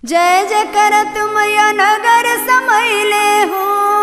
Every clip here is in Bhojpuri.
जय जय करत मैया नगर समैले हो।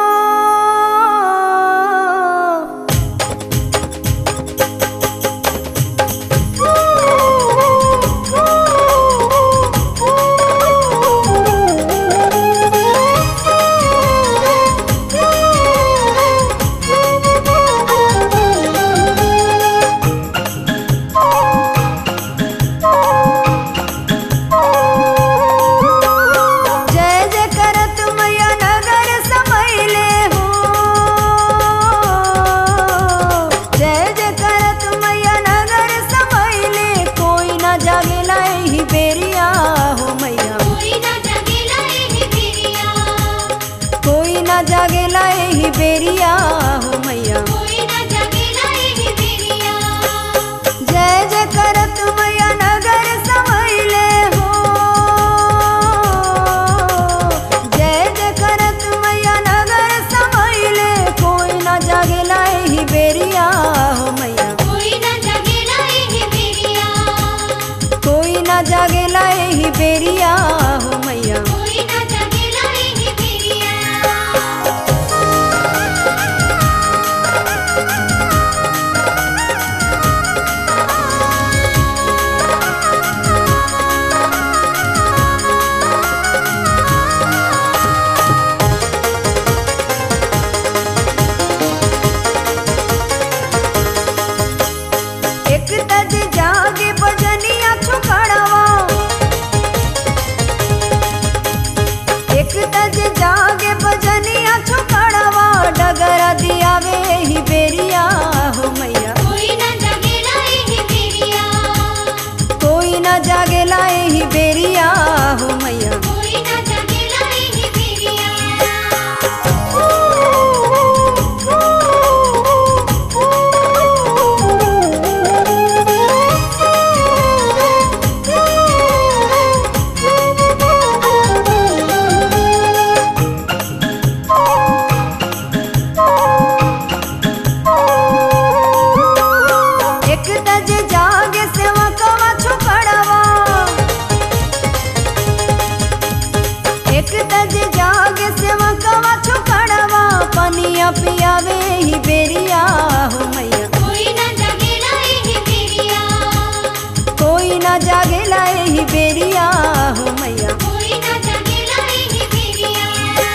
जागेला एही बेरिया हो मैया, कोई ना जागेला एही बेरिया। जय जय करत मैया नगर समैले हो। जय जय करत मैया नगर समैले, कोई ना जागेला एही बेरिया हो मैया, कोई ना जागेला एही बेरिया। कोई ना जागेला एही बेरिया हो मैया। कोई ना जागेला एही बेरिया। एक तज जागे बजनिया छुकड़वा, एक तज जागे बजनिया छुकड़वा, डगरा दियावे ही बेरिया हो मैया, कोई ना जागेला एही बेरिया। कोई ना जागेला एही बेरिया हो मैया। कोई ना जागेला एही बेरिया। एक तज जागे सेवकवा छुकड़वा, एक तज जागे सेवकवा छुकड़वा, पनिया पियावे ही बेरिया हो मैया, कोई ना जागेला एही बेरिया। कोई ना जागेला एही बेरिया हो मैया। कोई ना जागेला एही बेरिया।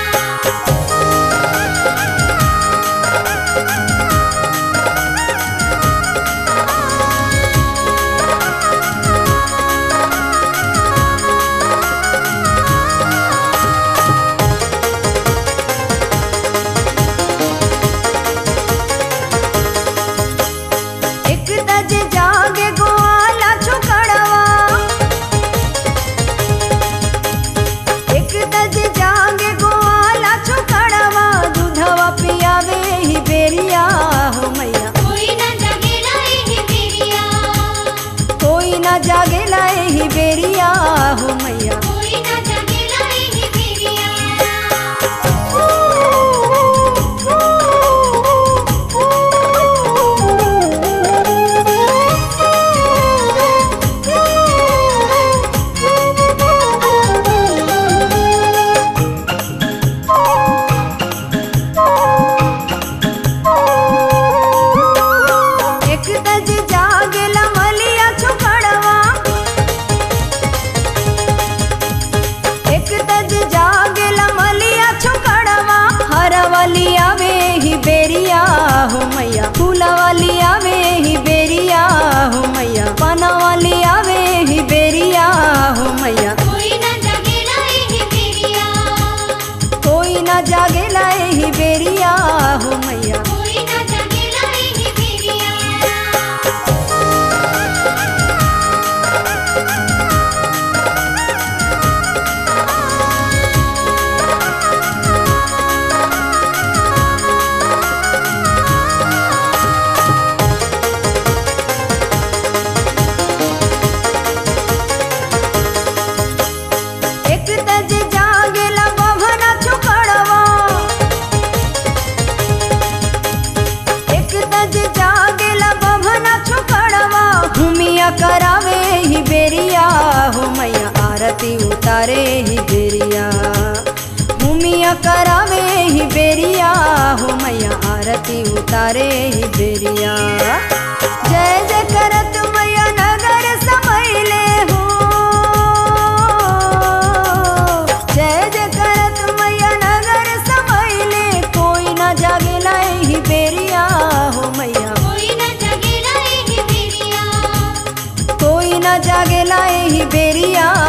एक तज जागे गोवाला छुकड़वा, एक तज जागे गोवाला छुकड़वा, दूधवा पियावे ही बेरिया हो मैया, कोई ना जागेला एही बेरिया। कोई ना जागेला एही बेरिया हो मैया। कोई ना जागेला एही बेरिया। एक तज जागेला मलिया छुकड़वा, एक तज जागेला मलिया छुकड़वा, हरवली आवे ही बेरिया हो मैया, फूलवली आवे ही बेरिया हो मैया, पनवली आवे ही बेरिया हो मैया। कोई ना जागेला एही बेरिया। कोई ना जागेला एही बेरिया हो मैया। कोई ना जागेला एही बेरिया। करावे ही बेरिया हो मैया आरती उतारे ही बेरिया। जय जय करत मैया नगर समैले हो, जय जय करत मैया नगर समैले, कोई न जागेला ही बेरिया हो मैया, कोई न जगेला एही बेरिया, कोई न जागेला ही बेरिया